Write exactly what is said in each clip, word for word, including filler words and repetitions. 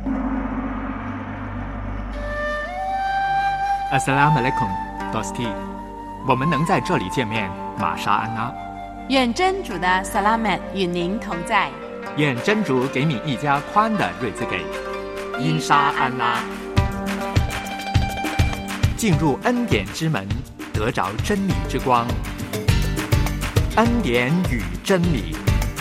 Assalamualaikum, Dosti。我们能在这里见面，玛莎安娜。 愿真主的萨拉曼与您同在。 愿真主给你一家宽的日子给。因沙安拉。进入恩典之门，得着真理之光。恩典与真理。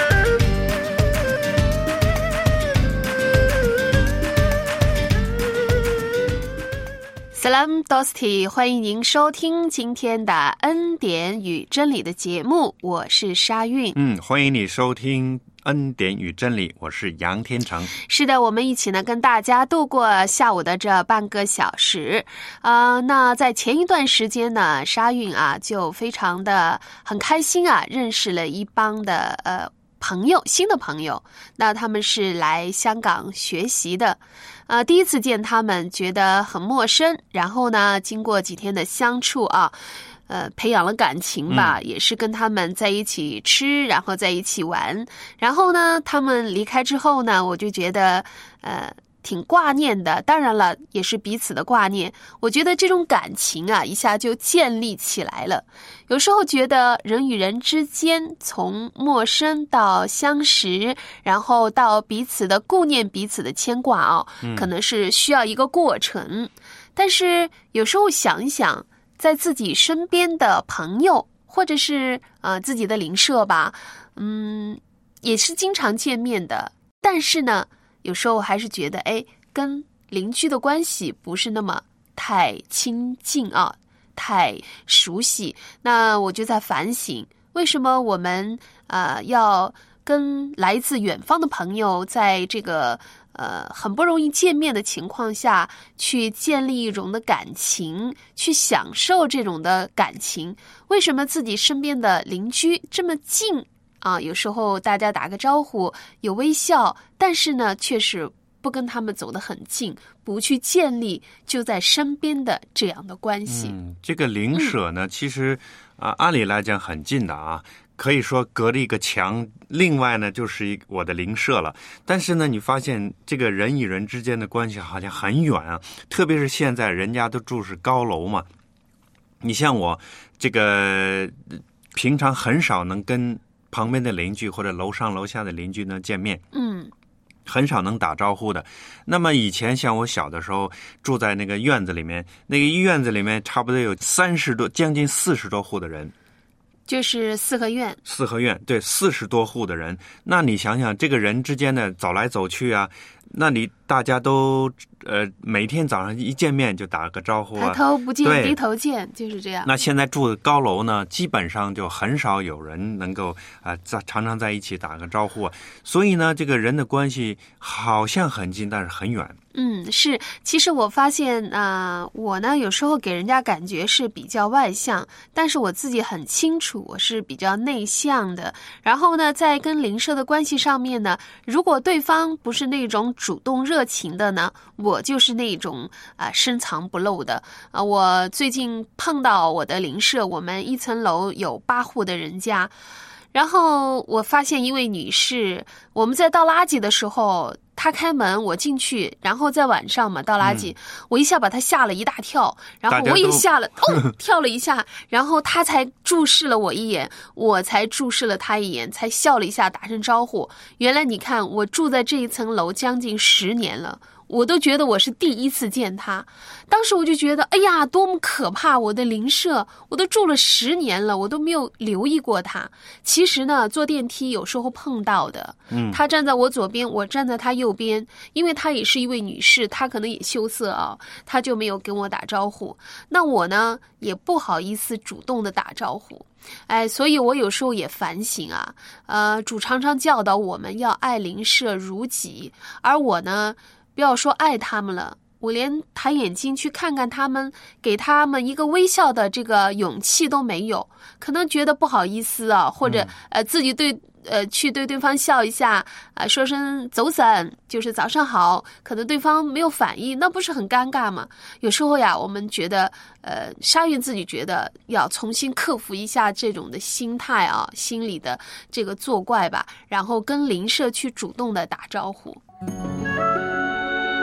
Salam Dosti， 欢迎您收听今天的恩典与真理的节目，我是沙韵。 嗯，欢迎你收听恩典与真理，我是杨天成。 是的，我们一起呢跟大家度过下午的这半个小时。呃，那在前一段时间呢，沙韵啊就非常的很开心啊，认识了一帮的呃朋友，新的朋友。那他们是来香港学习的。呃，第一次见他们觉得很陌生，然后呢，经过几天的相处啊，呃，培养了感情吧，嗯、也是跟他们在一起吃，然后在一起玩，然后呢，他们离开之后呢，我就觉得呃挺挂念的，当然了，也是彼此的挂念。我觉得这种感情啊，一下就建立起来了。有时候觉得人与人之间，从陌生到相识，然后到彼此的顾念、彼此的牵挂啊、嗯，可能是需要一个过程。但是有时候想一想，在自己身边的朋友，或者是呃自己的邻舍吧，嗯，也是经常见面的，但是呢，有时候还是觉得，哎，跟邻居的关系不是那么太亲近啊，太熟悉。那我就在反省，为什么我们呃要跟来自远方的朋友，在这个呃很不容易见面的情况下，去建立一种的感情，去享受这种的感情？为什么自己身边的邻居这么近？啊，有时候大家打个招呼有微笑，但是呢，却是不跟他们走得很近，不去建立就在身边的这样的关系。 嗯，这个邻舍呢，嗯、其实啊，按理来讲很近的啊，可以说隔了一个墙，另外呢就是一我的邻舍了。但是呢，你发现这个人与人之间的关系好像很远啊，特别是现在人家都住是高楼嘛，你像我这个平常很少能跟旁边的邻居或者楼上楼下的邻居呢见面， 嗯， 很少能打招呼的。那么以前像我小的时候住在那个院子里面，那个院子里面差不多有三十多，将近四十多户的人， 就是四合院。 四合院，对，四十多户的人。那你想想，这个人之间的走来走去啊，那你大家都呃每天早上一见面就打个招呼啊， 抬头不见低头见，就是这样。 那现在住的高楼呢，基本上就很少有人能够啊、呃、在常常在一起打个招呼啊，所以呢，这个人的关系好像很近，但是很远。 嗯，是。其实我发现啊、呃，我呢有时候给人家感觉是比较外向，但是我自己很清楚我是比较内向的。然后呢，在跟邻舍的关系上面呢，如果对方不是那种主动热情的呢，我就是那种啊、呃、深藏不露的啊、呃。我最近碰到我的邻舍，我们一层楼有八户的人家，然后我发现一位女士，我们在倒垃圾的时候，她开门，我进去，然后在晚上嘛倒垃圾、嗯，我一下把她吓了一大跳，然后我也吓了，哦，跳了一下，然后她才注视了我一眼，我才注视了她一眼，才笑了一下，打声招呼。原来你看，我住在这一层楼将近十年了。我都觉得我是第一次见他，当时我就觉得，哎呀，多么可怕！我的邻舍，我都住了十年了，我都没有留意过他。其实呢，坐电梯有时候碰到的，嗯，他站在我左边，我站在他右边，因为她也是一位女士，她可能也羞涩啊，她就没有跟我打招呼。那我呢，也不好意思主动的打招呼。哎，所以我有时候也反省啊，呃，主常常教导我们要爱邻舍如己，而我呢，不要说爱他们了，我连抬眼睛去看看他们，给他们一个微笑的这个勇气都没有，可能觉得不好意思啊，或者、嗯、呃自己对呃去对对方笑一下啊、呃，说声走散，就是早上好，可能对方没有反应，那不是很尴尬吗？有时候呀，我们觉得呃沙韵自己觉得要重新克服一下这种的心态啊，心里的这个作怪吧，然后跟邻舍去主动的打招呼。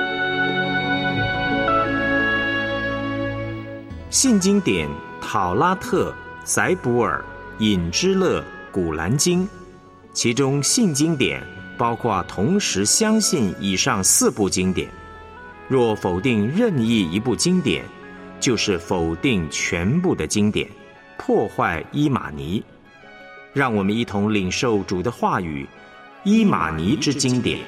信经典讨拉特、宰补尔、隐之勒、古兰经，其中信经典包括同时相信以上四部经典。若否定任意一部经典，就是否定全部的经典，破坏伊玛尼。让我们一同领受主的话语，伊玛尼之经典。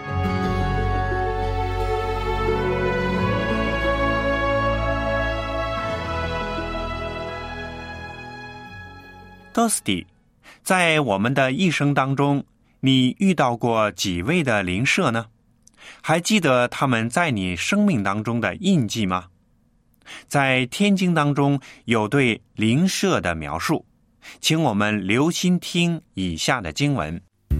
多斯蒂，在我们的一生当中，你遇到过几位的邻舍呢？还记得他们在你生命当中的印记吗？在天经当中有对邻舍的描述，请我们留心听以下的经文。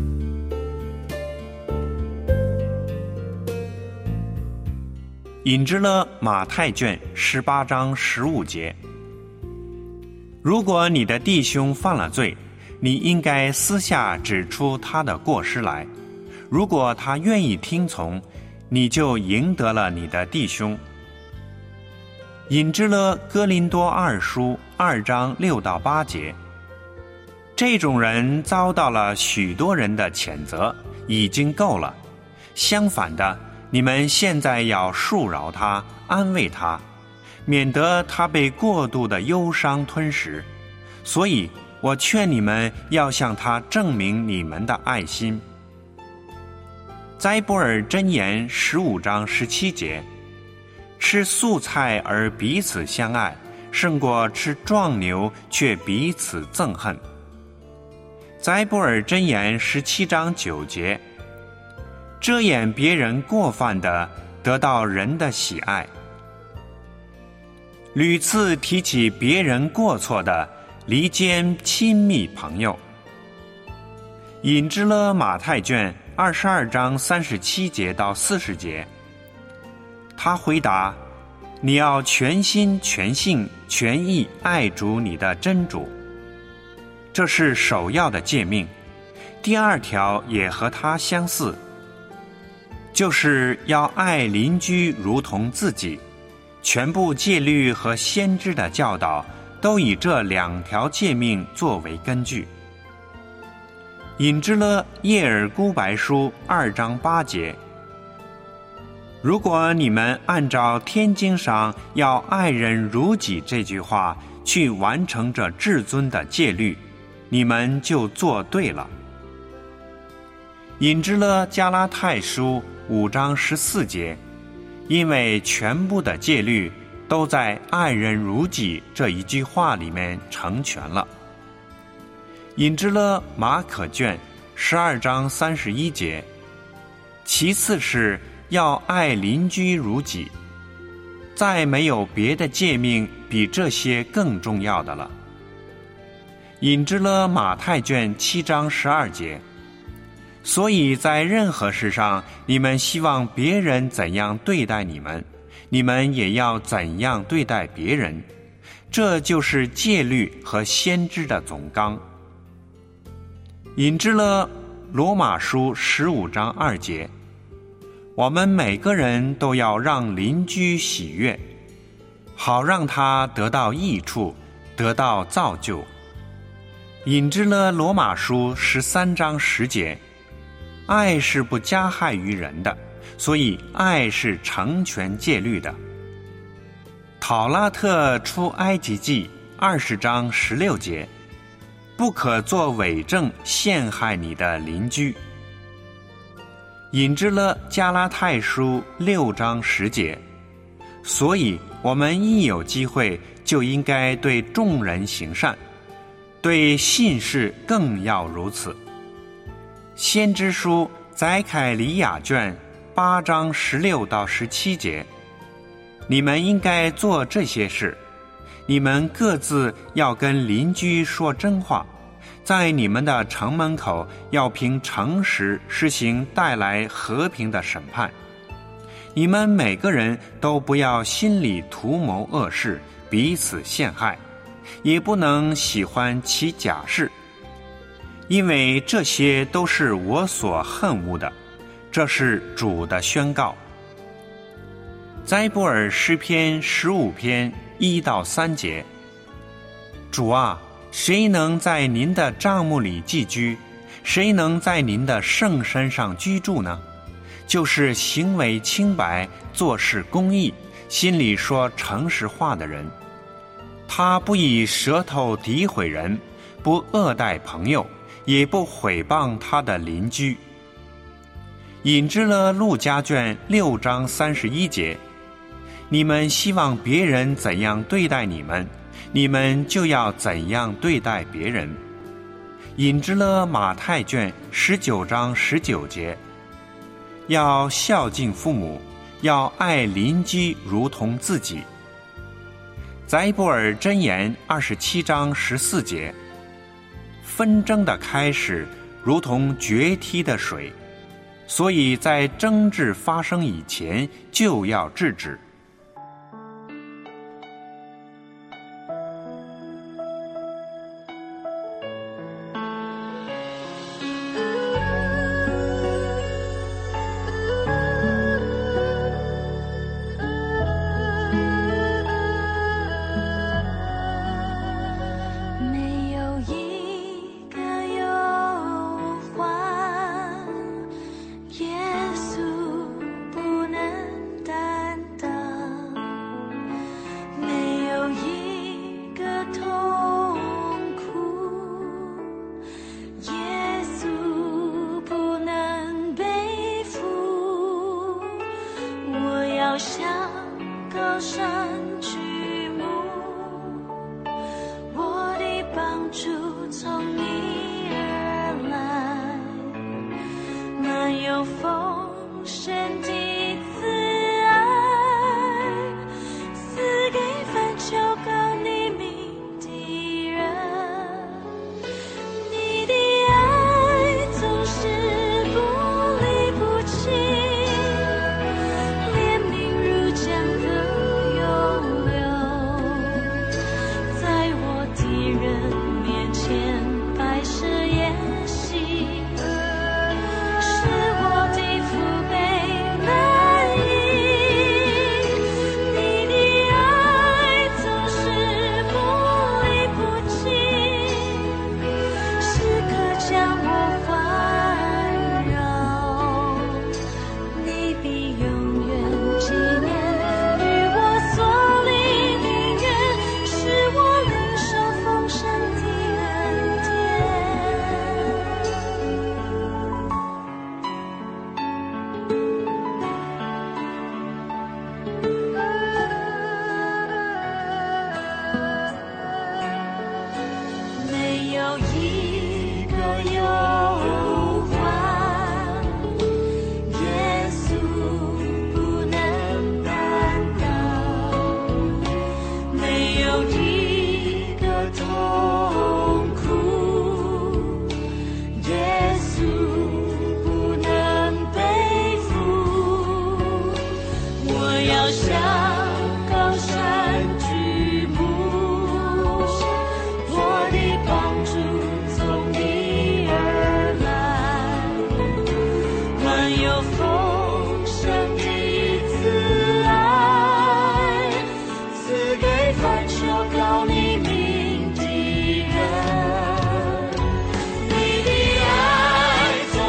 引之了马太卷十八章十五节。如果你的弟兄犯了罪，你应该私下指出他的过失来，如果他愿意听从，你就赢得了你的弟兄。引之了哥林多二书二章六到八节。这种人遭到了许多人的谴责，已经够了。相反的，你们现在要恕饶他，安慰他，免得他被过度的忧伤吞噬。所以我劝你们要向他证明你们的爱心。宰布尔箴言十五章十七节。吃素菜而彼此相爱，胜过吃壮牛却彼此憎恨。宰布尔箴言十七章九节。遮掩别人过犯的，得到人的喜爱。屡次提起别人过错的，离间亲密朋友。引之了马太卷二十二章三十七节到四十节。他回答：你要全心全性全意爱主你的真主，这是首要的诫命。第二条也和它相似，就是要爱邻居如同自己。全部戒律和先知的教导都以这两条诫命作为根据。引之了叶尔孤白书二章八节。如果你们按照天经上要爱人如己这句话去完成这至尊的戒律，你们就做对了。引之了加拉太书五章十四节。因为全部的戒律都在爱人如己这一句话里面成全了。引之了马可卷十二章三十一节。其次是要爱邻居如己，再没有别的诫命比这些更重要的了。引之了马太卷七章十二节。所以在任何事上，你们希望别人怎样对待你们，你们也要怎样对待别人，这就是戒律和先知的总纲。引之了罗马书十五章二节。我们每个人都要让邻居喜悦，好让他得到益处，得到造就。引之了罗马书十三章十节。爱是不加害于人的，所以爱是成全戒律的。讨拉特出埃及记二十章十六节。不可作伪证陷害你的邻居。引之了加拉太书六章十节。所以我们一有机会就应该对众人行善，对信士更要如此。先知书载凯里亚卷八章十六到十七节。你们应该做这些事，你们各自要跟邻居说真话，在你们的城门口要凭诚实施行带来和平的审判。你们每个人都不要心里图谋恶事，彼此陷害，也不能喜欢起假事，因为这些都是我所恨恶的，这是主的宣告。斋布尔诗篇十五篇一到三节。主啊，谁能在您的帐幕里寄居？谁能在您的圣山上居住呢？就是行为清白，做事公义，心里说诚实话的人。他不以舌头诋毁人，不恶待朋友，也不毁谤他的邻居。引致了路加卷六章三十一节，你们希望别人怎样对待你们，你们就要怎样对待别人。引致了马太卷十九章十九节，要孝敬父母，要爱邻居如同自己。载布尔箴言二十七章十四节，纷争的开始如同决堤的水，所以在争执发生以前就要制止。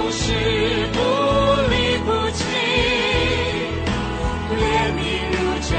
怜悯如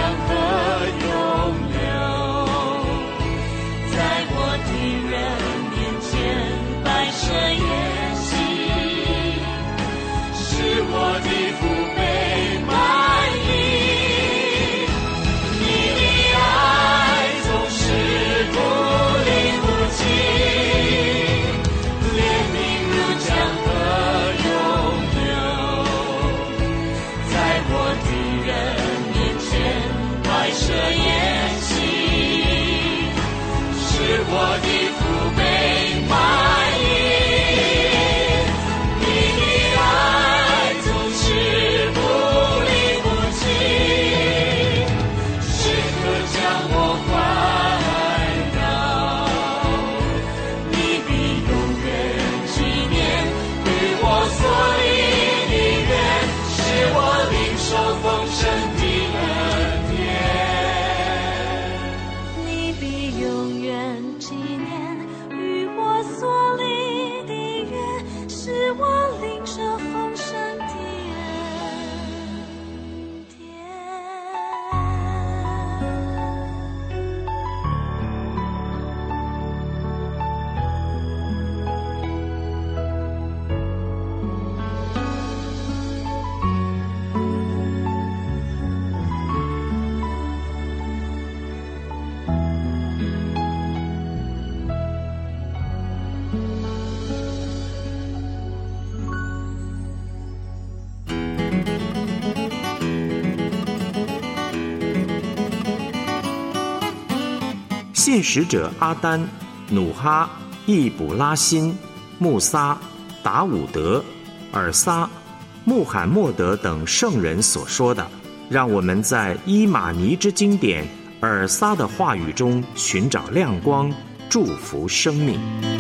信使者阿丹、努哈、易卜拉欣、穆撒、达伍德、尔撒、穆罕默德等圣人所说的，让我们在伊玛尼之经典尔撒的话语中寻找亮光，祝福生命。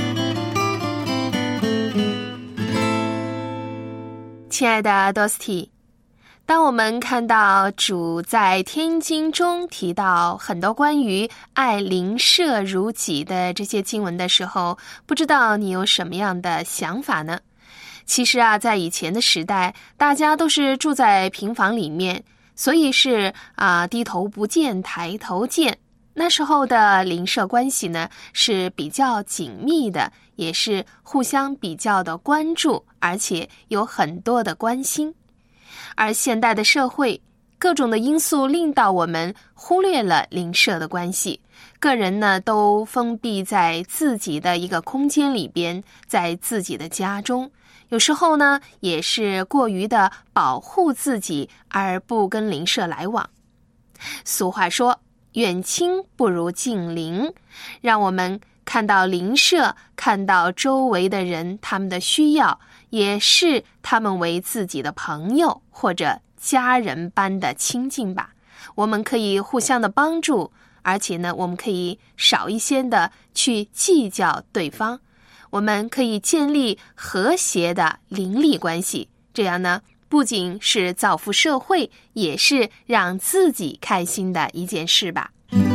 亲爱的多斯蒂，当我们看到主在天经中提到很多关于爱邻舍如己的这些经文的时候，不知道你有什么样的想法呢？其实啊，在以前的时代，大家都是住在平房里面，所以是啊低头不见抬头见。那时候的邻舍关系呢是比较紧密的，也是互相比较的关注，而且有很多的关心。而现代的社会，各种的因素令到我们忽略了邻舍的关系，个人呢都封闭在自己的一个空间里边，在自己的家中，有时候呢也是过于的保护自己，而不跟邻舍来往。俗话说，远亲不如近邻，让我们看到邻舍，看到周围的人他们的需要，也视他们为自己的朋友或者家人般的亲近吧。我们可以互相的帮助，而且呢，我们可以少一些的去计较对方，我们可以建立和谐的邻里关系，这样呢，不仅是造福社会，也是让自己开心的一件事吧。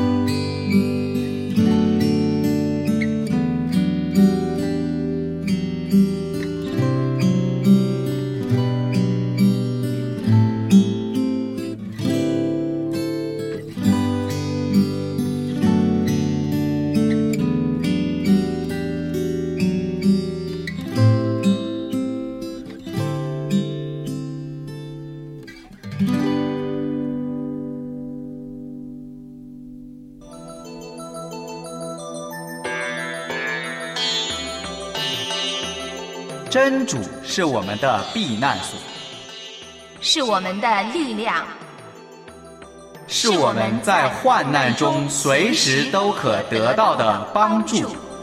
真主是我们的避难所， 是我们的力量， 是我们在患难中随时都可得到的帮助。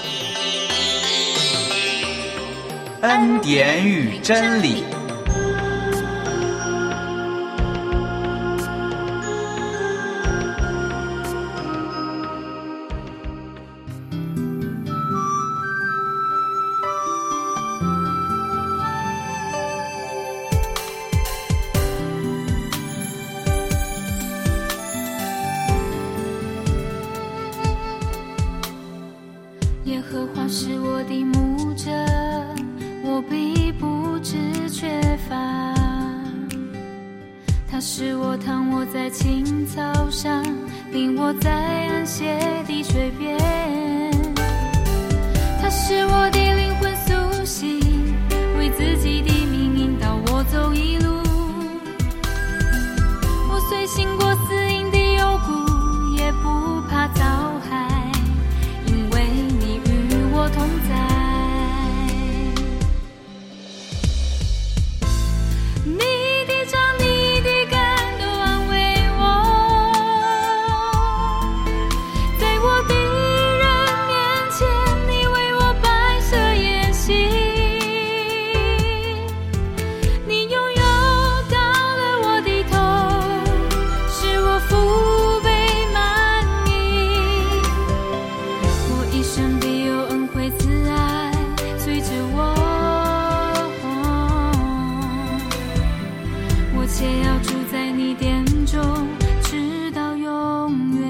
恩典与真理。 耶和华是我的牧者，我必不致缺乏。他使我躺卧在青草上，领我在安歇的水边。他使我的灵魂苏醒，为自己的名引导我走一路。我虽行过死荫的幽谷，也不怕遭害，因为你与我同在。你的杖，你的竿都安慰我，在我敌人面前，你为我摆设筵席。你用油膏了我的头，使我腹背满溢。我一生必有恩惠慈爱随着我，我且要住在你殿中，直到永远。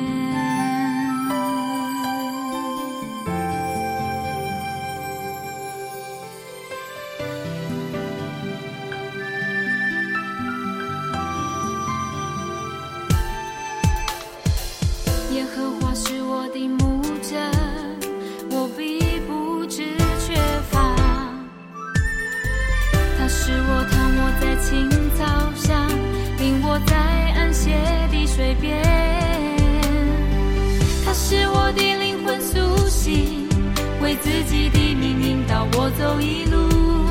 耶和华是我的牧者，我必不致缺乏。他使我躺卧在青草上，领我在安歇的水边。他使我的灵魂苏醒，为自己的名引导我走一路。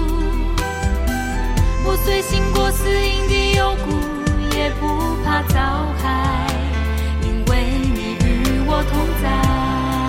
我虽行过死荫的幽谷，也不怕遭害，因为你与我同在。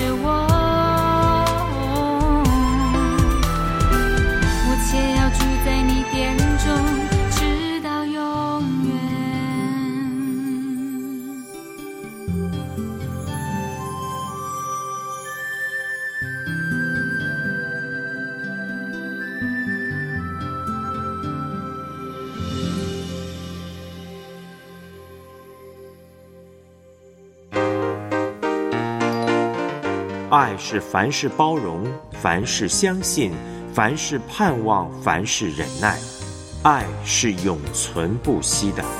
我，我且要住在你殿中，直到永远。 爱是凡事包容，凡事相信，凡事盼望，凡事忍耐。爱是永存不息的。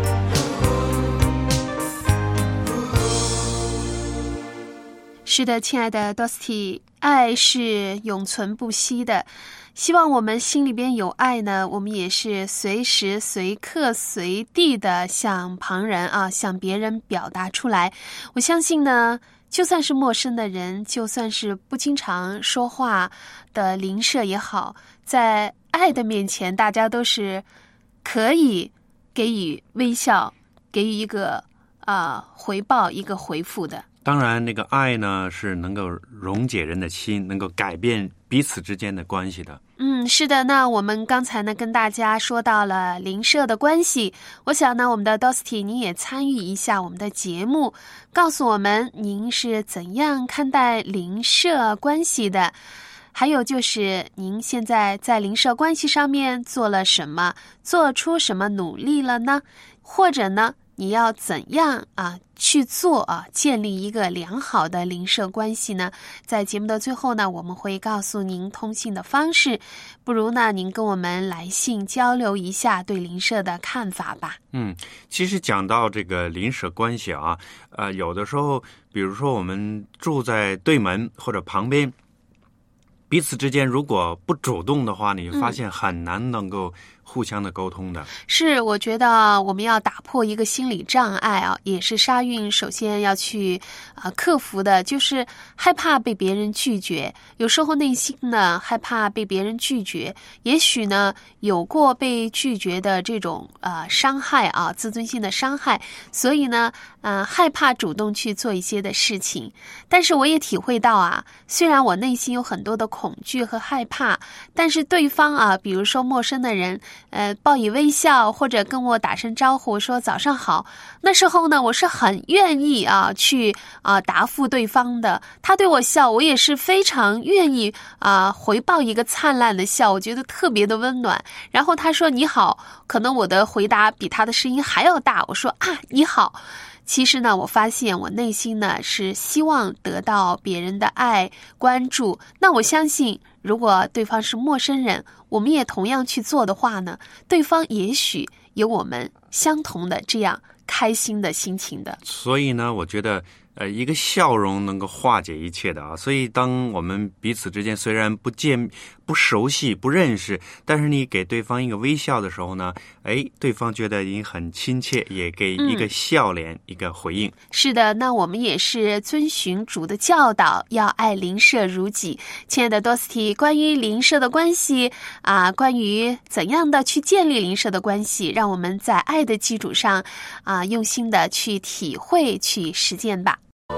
是的，亲爱的 Dosty， 爱是永存不息的。希望我们心里边有爱呢，我们也是随时随刻随地的向旁人啊，向别人表达出来。我相信呢，就算是陌生的人，就算是不经常说话的邻舍也好，在爱的面前，大家都是可以给予微笑，给予一个啊、呃、回报，一个回复的。 当然，那个爱呢是能够溶解人的心，能够改变彼此之间的关系的。 嗯，是的。那我们刚才呢跟大家说到了邻舍的关系，我想呢我们的 Dosty 您也参与一下我们的节目，告诉我们您是怎样看待邻舍关系的，还有就是您现在在邻舍关系上面做了什么，做出什么努力了呢？或者呢你要怎样啊去做啊，建立一个良好的邻舍关系呢？在节目的最后呢，我们会告诉您通信的方式，不如呢您跟我们来信交流一下对邻舍的看法吧。 嗯，其实讲到这个邻舍关系啊，呃，有的时候，比如说我们住在对门或者旁边，彼此之间如果不主动的话，你发现很难能够互相的沟通的。嗯、 是，我觉得我们要打破一个心理障碍啊，也是沙韵首先要去啊、呃、克服的，就是害怕被别人拒绝。有时候内心呢害怕被别人拒绝，也许呢有过被拒绝的这种呃伤害啊，自尊心的伤害，所以呢呃害怕主动去做一些的事情。但是我也体会到啊，虽然我内心有很多的恐惧和害怕，但是对方啊，比如说陌生的人，呃，报以微笑或者跟我打声招呼说早上好，那时候呢，我是很愿意啊去啊答复对方的。他对我笑，我也是非常愿意啊回报一个灿烂的笑，我觉得特别的温暖。然后他说你好，可能我的回答比他的声音还要大，我说啊你好。其实呢，我发现我内心呢是希望得到别人的爱关注。那我相信，如果对方是陌生人，我们也同样去做的话呢，对方也许有我们相同的这样开心的心情的。 所以呢，我觉得呃，一个笑容能够化解一切的啊。所以当我们彼此之间虽然不见、不熟悉、不认识，但是你给对方一个微笑的时候呢，哎，对方觉得已经很亲切，也给一个笑脸、嗯、一个回应。 是的，那我们也是遵循主的教导，要爱邻舍如己。亲爱的 Dosty， 关于邻舍的关系啊，关于怎样的去建立邻舍的关系，让我们在爱的基础上啊，用心的去体会、去实践吧。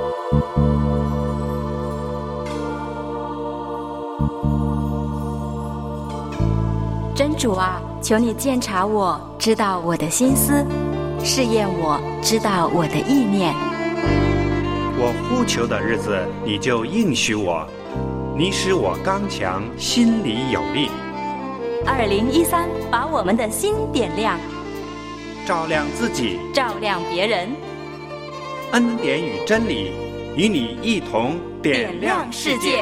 真主啊，求你鉴察我，知道我的心思，试验我，知道我的意念。 我呼求的日子，你就应许我，你使我刚强，心里有力。 二零一三，把我们的心点亮， 照亮自己， 照亮别人。 恩典与真理与你一同点亮世界。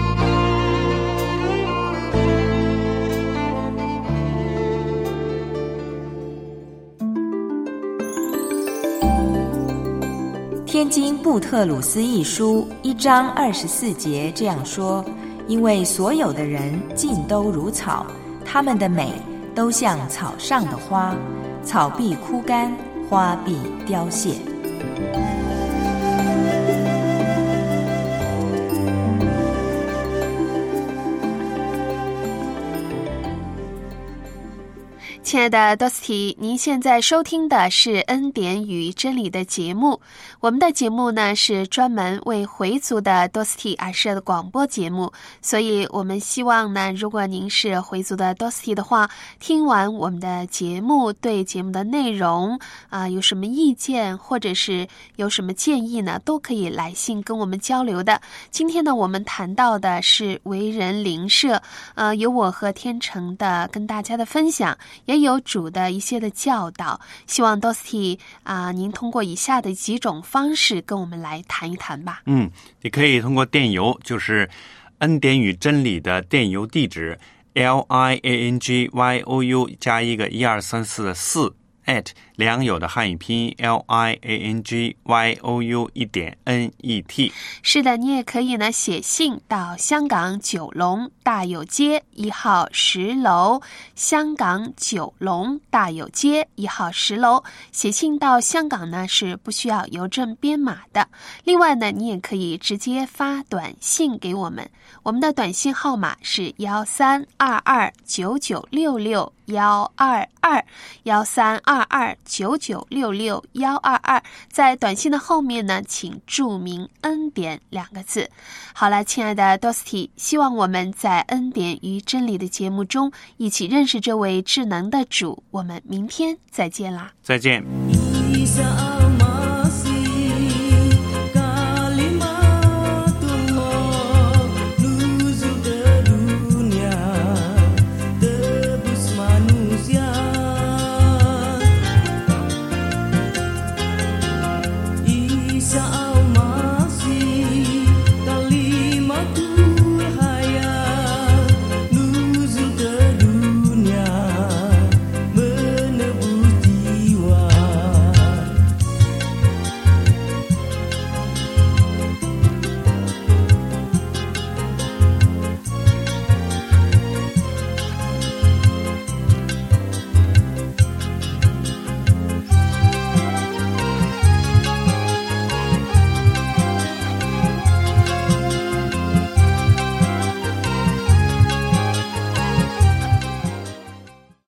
天经布特鲁斯一书一章二十四节这样说：因为所有的人尽都如草，他们的美都像草上的花，草必枯干，花必凋谢。 亲亲爱的 Dosty， 您现在收听的是恩典与真理的节目。我们的节目呢是专门为回族的 Dosty 而设的广播节目，所以我们希望呢，如果您是回族的 Dosty 的话，听完我们的节目，对节目的内容啊、呃、有什么意见，或者是有什么建议呢，都可以来信跟我们交流的。今天呢，我们谈到的是为人邻舍，呃，有我和天成的跟大家的分享，也有主的一些的教导，希望 Dosty 啊、呃，您通过以下的几种方式跟我们来谈一谈吧。 嗯，你可以通过电邮，就是恩典与真理的电邮地址 L I A N G Y O U 加一个一二三四的四 at 良友的汉语拼音 L I A N G Y O U 一点 N E T。 是的，你也可以呢写信到香港九龙大有街一号十楼，香港九龙大有街一号十楼，写信到香港呢是不需要邮政编码的。另外呢，你也可以直接发短信给我们，我们的短信号码是幺三二二九九六六幺二二幺三二二九九六六幺二二，在短信的后面呢，请注明恩典两个字。好了，亲爱的 Dosty， 希望我们在恩典与真理的节目中一起认识这位智能的主。我们明天再见啦！ 再见。